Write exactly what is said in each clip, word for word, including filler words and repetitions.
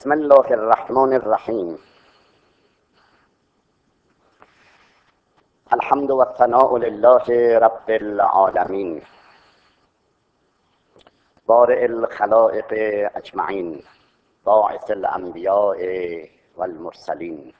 بسم الله الرحمن الرحیم. الحمد و الثناء لله رب العالمین، بارئ الخلائق اجمعین، باعث الانبیاء والمرسلین.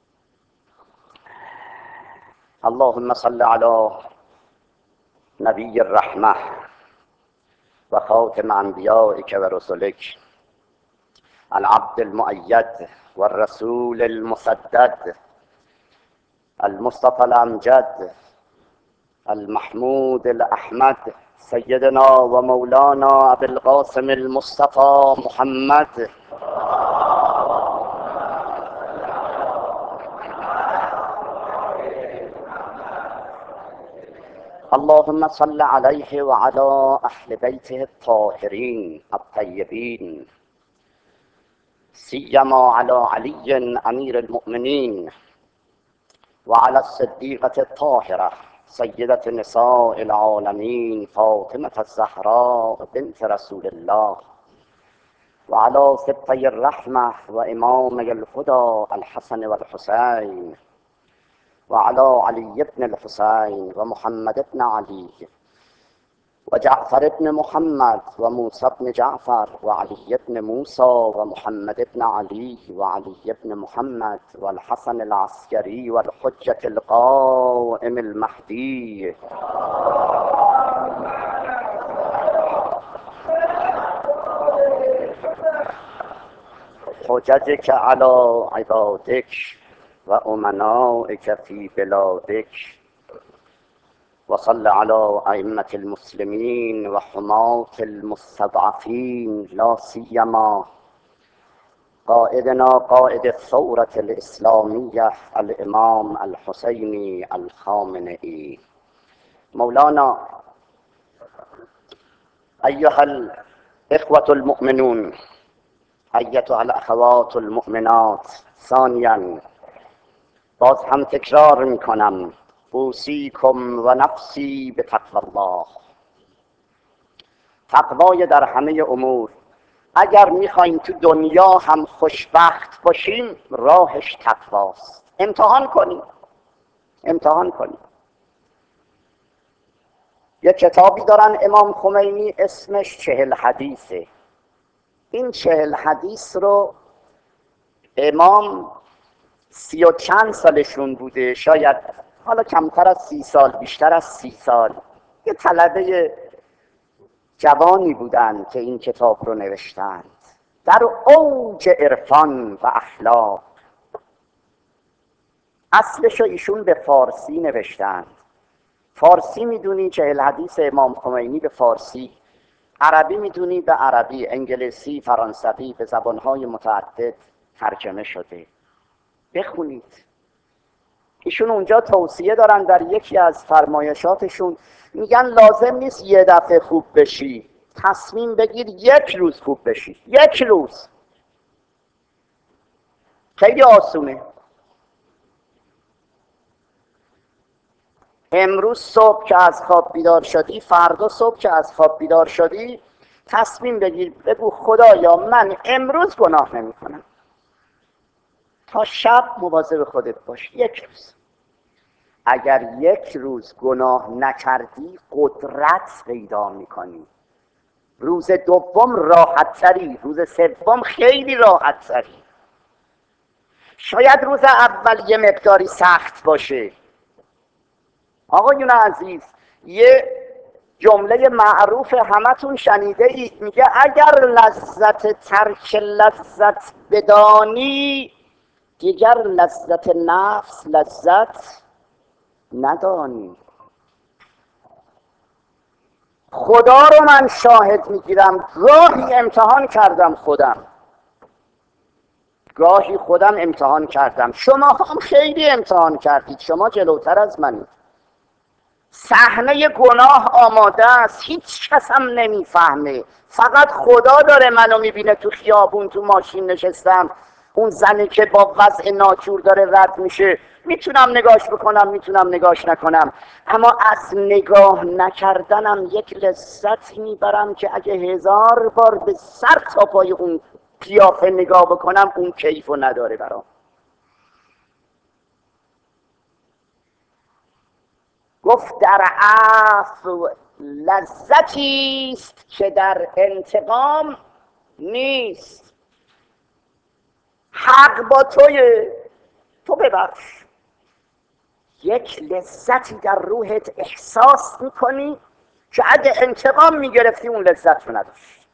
اللهم صل علی نبی الرحمة و خاتم انبیائک و رسلک، العبد المؤید والرسول المسدد، المصطفى الامجد، المحمود الاحمد، سیدنا و مولانا ابی القاسم المصطفى محمد. اللهم صل علیه و علی اهل بیته الطاهرین الطیبین، سیما علی علی امیر المؤمنین و علی الصدیقة الطاهرة سیدة نساء العالمین فاطمة الزهراء بنت رسول الله و علی سبطی الرحمة و امامی الهدى الحسن والحسین و علی علی بن الحسین و محمد بن علی و جعفر بن محمد و موسی بن جعفر و علی بن موسی و محمد بن علی و علی بن محمد و الحسن العسکری و الحجة القائم المهدی. حججك على عبادك و امنائك في بلادك، وصل على أئمة المسلمين وحماة المستضعفين، لا سيما قائدنا قائد الثورة الإسلامية الإمام الحسيني الخامنئي. مولانا أيها الإخوة المؤمنون، أيتها الأخوات المؤمنات، ثانيا باز هم تکرار میکنم، اوصیکم و نفسی به تقوی الله. تقوای در همه امور. اگر میخوایم تو دنیا هم خوشبخت باشیم، راهش تقواست. امتحان کنیم امتحان کنیم یه کتابی دارن امام خمینی اسمش چهل حدیثه. این چهل حدیث رو امام سی و چند سالشون بوده، شاید حالا کمتر از سی سال، بیشتر از سی سال، یه طلبه جوانی بودند که این کتاب رو نوشتند در اوج عرفان و اخلاق. اصلش رو ایشون به فارسی نوشتند. فارسی میدونی چهل حدیث امام خمینی به فارسی، عربی میدونی به عربی، انگلیسی، فرانسوی، به زبانهای متعدد ترجمه شده. بخونید. ایشون اونجا توصیه دارن در یکی از فرمایشاتشون، میگن لازم نیست یه دفعه خوب بشی، تصمیم بگیر یک روز خوب بشی. یک روز خیلی آسونه. امروز صبح که از خواب بیدار شدی، فردا صبح که از خواب بیدار شدی، تصمیم بگیر، بگو خدایا من امروز گناه نمی کنم. تا شب مواظب خودت باش. یک روز. اگر یک روز گناه نکردی قدرت پیدا میکنی. روز دوم راحت تری، روز سوم خیلی راحت تری. شاید روز اول یه مقداری سخت باشه. آقایون عزیز، یه جمله معروف همتون شنیده اید، میگه اگر لذت ترک لذت بدانی، دیگر لذت نفس لذت ندانی. خدا رو من شاهد میگیرم، گاهی امتحان کردم خودم، گاهی خودم امتحان کردم، شما هم خیلی امتحان کردید، شما جلوتر از منید. صحنه گناه آماده است، هیچ کس هم نمیفهمه، فقط خدا داره منو میبینه. تو خیابون تو ماشین نشستم، اون زنی که با وضع ناجور داره رد میشه، میتونم نگاش بکنم، میتونم نگاش نکنم، اما از نگاه نکردنم یک لذت میبرم که اگه هزار بار به سر تا پای اون قیافه نگاه بکنم اون کیفو نداره برام. گفت در عفو لذتی است که در انتقام نیست. حق با تویه، تو ببخش. یک لذتی در روحت احساس میکنی که اگه انتقام میگرفتی اون لذت رو نداشت.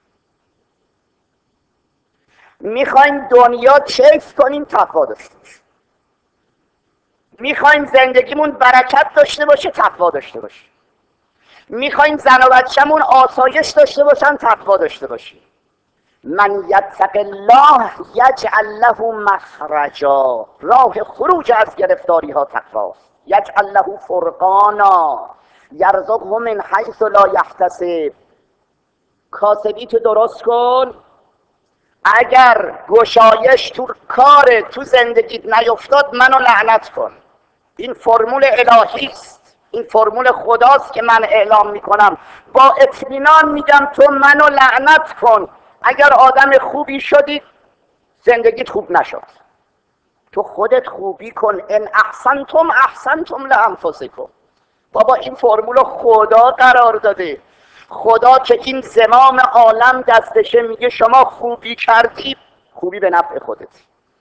میخوایم دنیا کیف کنیم، تقوا داشته باشیم. میخوایم زندگیمون برکت داشته باشه، تقوا داشته باشیم. میخوایم زن و بچه‌مون آسایش داشته باشن، تقوا داشته باشیم. من یتق الله یجعل له مخرجا، راه خروج از گرفتاری ها تقواست. یجعل له فرقانا یرزقه من حیث لا یحتسب. کاسبی تو درست کن، اگر گشایش تو کار تو زندگیت نیفتاد منو لعنت کن. این فرمول الهی است، این فرمول خداست که من اعلام میکنم، با اطمینان میگم تو منو لعنت کن اگر آدم خوبی شدی زندگیت خوب نشد. تو خودت خوبی کن. ان احسنتم احسنتم لانفسکم. بابا این فرمول خدا قرار داده. خدا که این زمام عالم دستشه، میگه شما خوبی کردی، خوبی به نفع خودت.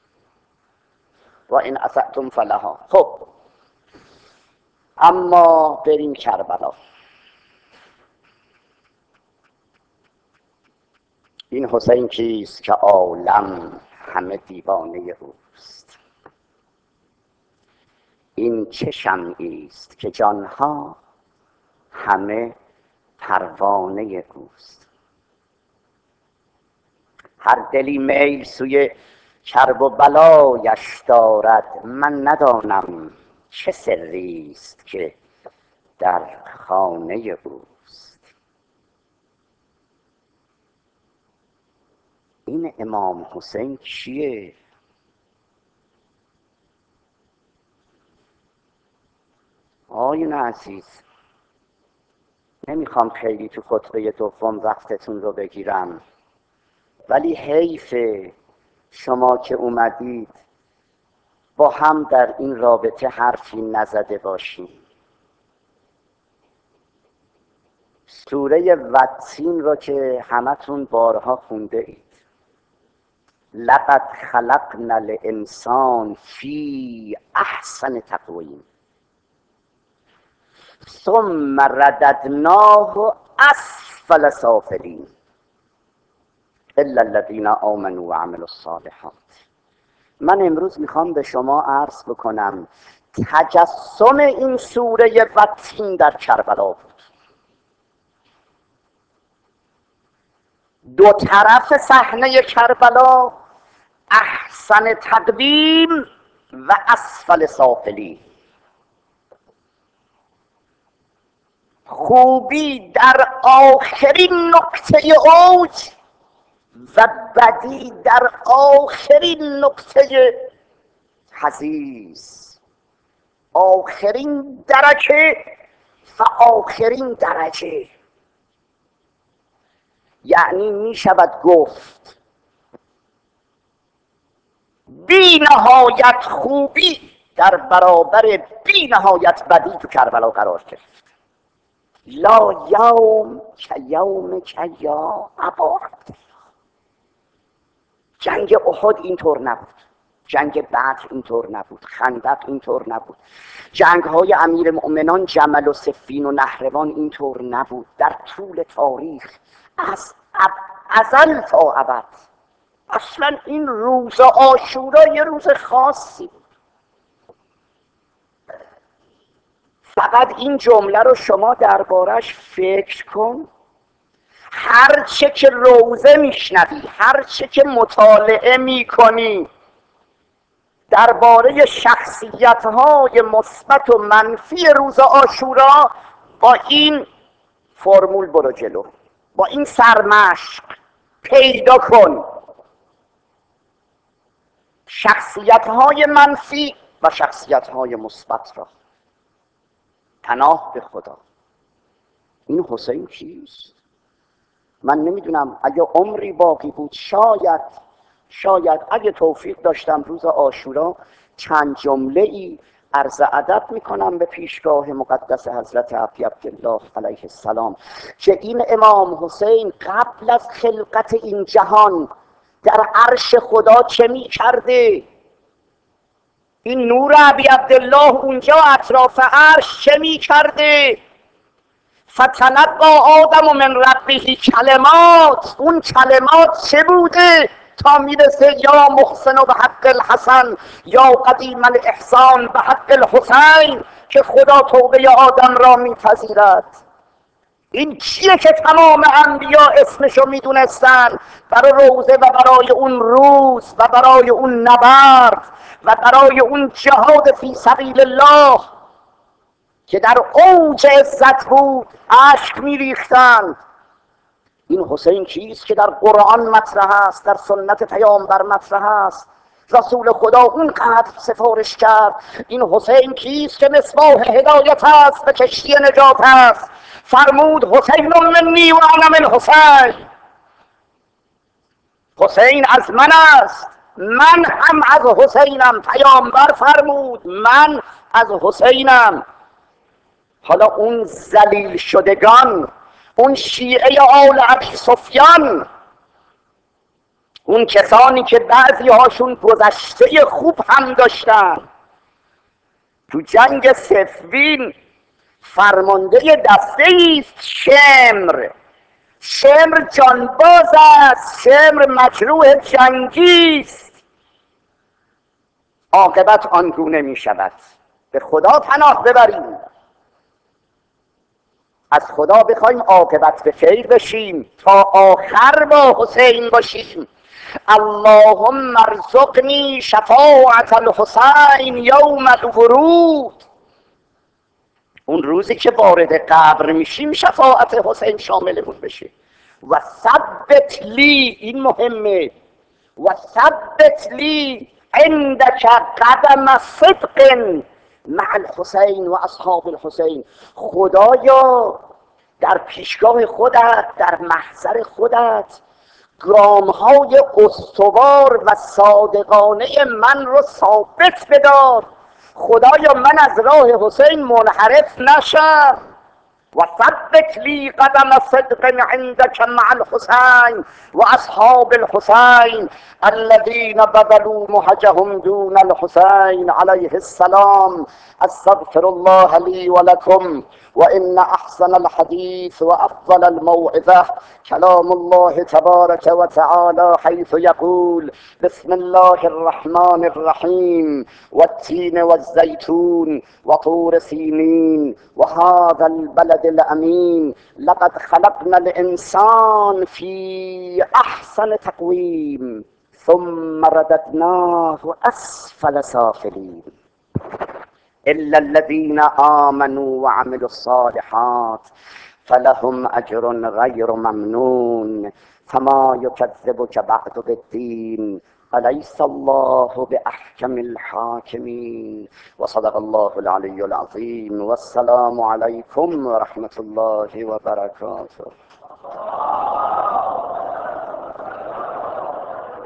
و این اسأتم فلها. خب اما بریم کربلا. این حسین کیست که عالم همه دیوانه اوست؟ این چه شمعی است که جانها همه پروانه اوست؟ هر دلی میل سوی کرب و بلایش دارد، من ندانم چه سری است که در خانه اوست. این امام حسین کیه؟ آقایون عزیز، نمیخوام خیلی تو خطبه دوم وقتتون رو بگیرم، ولی حیفه شما که اومدید با هم در این رابطه حرفی نزده باشیم. سوره والتین رو که همتون بارها خونده اید. لقد خلقنا الانسان فی احسن تقویم ثم رددناه اسفل سافلین الا الذین آمنوا و عملوا الصالحات. من امروز میخوام به شما عرض بکنم تجسم این سوره والتین در کربلا بود. دو طرف صحنه کربلا احسن تقویم و اسفل سافلین. خوبی در آخرین نقطه اوج و بدی در آخرین نقطه حضیض. آخرین درجه و آخرین درجه. یعنی می شود گفت بی نهایت خوبی در برابر بی نهایت بدی تو کربلا قرار گرفت. لا یوم که یوم که یا ابا عبدالله. جنگ احد اینطور نبود، جنگ بدر اینطور نبود، خندق اینطور نبود، جنگ های امیر مؤمنان جمل و صفین و نهروان اینطور نبود. در طول تاریخ از ازل تا ابد. اصلا این روز عاشورا یه روز خاصی بود. فقط این جمله رو شما دربارش فکر کن. هر چه که روزه میشنوی، هر چه که مطالعه میکنی درباره شخصیت‌های مثبت و منفی روز عاشورا، با این فرمول برو جلو، با این سرمشق پیدا کن شخصیت‌های منفی و شخصیت‌های مثبت را. پناه به خدا. این حسین کیست؟ من نمیدونم، اگه عمری باقی بود شاید شاید اگه توفیق داشتم روز عاشورا چند جمله ای عرض ادب میکنم به پیشگاه مقدس حضرت ابی عبدالله علیه السلام که این امام حسین قبل از خلقت این جهان در عرش خدا چه میکرده، این نور ابی عبدالله اونجا اطراف عرش چه میکرده. فتلقی آدم من ربه کلمات، اون کلمات چه بوده تا میرسه یا محسن به حق الحسن یا قدیم الاحسان به حق الحسین که خدا توبه آدم را میپذیرد. این کیه که تمام انبیا اسمشو میدونستن برای روزه و برای اون روز و برای اون نبرد و برای اون جهاد فی سبیل الله که در اوج عزت بود اشک میریختند. این حسین کیست که در قرآن مطرح است، در سنت پیامبر مطرح است، رسول خدا اونقدر سفارش کرد. این حسین کیست که مصباح هدایت است و کشتی نجات است، فرمود حسین منی و انا من حسین، حسین از من است من هم از حسینم. پیامبر فرمود من از حسینم. حالا اون ذلیل شدگان، اون شیعه آل ابی سفیان، اون کسانی که بعضی هاشون گذشته خوب هم داشتن، تو جنگ صفوین فرمانده دسته ایست شمر. شمر جانباز است، شمر مجروح جنگی است. عاقبت آنگونه می شود. به خدا پناه ببریم، از خدا بخوایم عاقبت به خیر بشیم تا آخر با حسین باشیم. اللهم ارزقنی شفاعت الحسین یوم الورود، اون روزی که وارد قبر میشیم شفاعت حسین شاملمون بشه. و ثبت لی، این مهمه، و ثبت لی عندک قدم صدق مع الحسین و اصحاب الحسین. خدایا در پیشگاه خودت، در محضر خودت گامهای استوار و صادقانه من رو ثابت بدار. خدایا من از راه حسین منحرف نشم. و ثبت لی قدم صدق عندك مع الحسین و اصحاب الحسین الذين بذلوا مهجهم دون الحسین علیه السلام. استغفر الله لي ولكم وإن أحسن الحديث وأفضل الموعظة كلام الله تبارك وتعالى حيث يقول بسم الله الرحمن الرحيم والتين والزيتون وطور سينين وهذا البلد الأمين لقد خلقنا الإنسان في أحسن تقويم ثم رددناه أسفل سافلين إلا الذين آمنوا وعملوا الصالحات فلهم أجر غير ممنون فما يكذبك بعد بالدين أليس الله بأحكم الحاكمين. وصدق الله العلي العظيم. والسلام عليكم ورحمة الله وبركاته.